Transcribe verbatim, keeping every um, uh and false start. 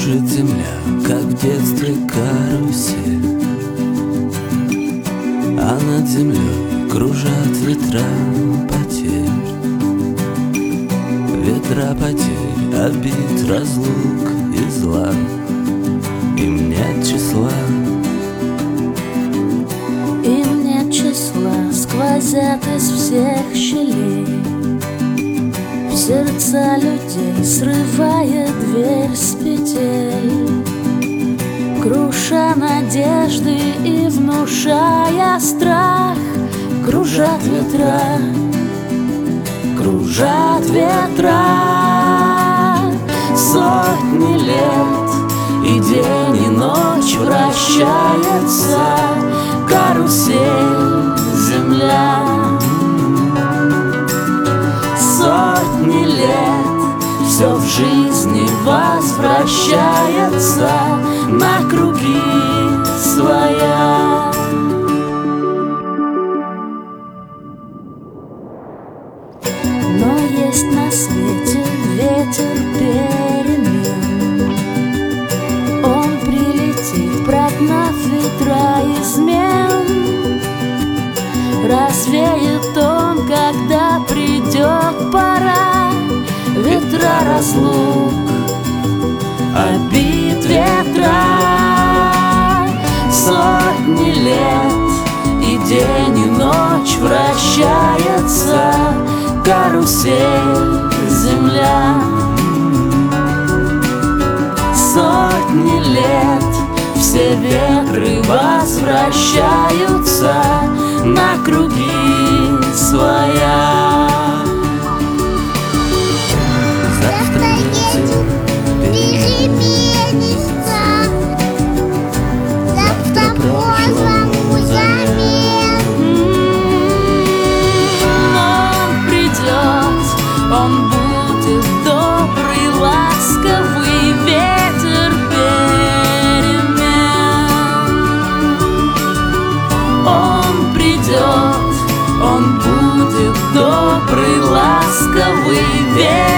Кружит земля, как в детстве карусель, а над землей кружат ветра потерь. Ветра потерь, обид, разлук и зла, им нет числа. Им нет числа, сквозят из всех щелей в сердца людей, срывая дверь с петель, круша надежды и внушая страх. Кружат ветра, кружат ветра, сотни лет, и день, и ночь вращается карусель земля. Сотни лет все в жизни возвращается на круги своя. Но есть на свете ветер перемен, он прилетит, прогнав ветра измен. Развеет он, когда придет пора, ветра разлук, обид, ветра. Сотни лет, и день, и ночь вращается карусель земля. Сотни лет, все ветры возвращаются на круги своя. Завтра ветер переменится, завтра прошлому замен. Он придет, он будет добрый, ласковый ветер перемен. Он придет, он будет добрый, ласковый ветер.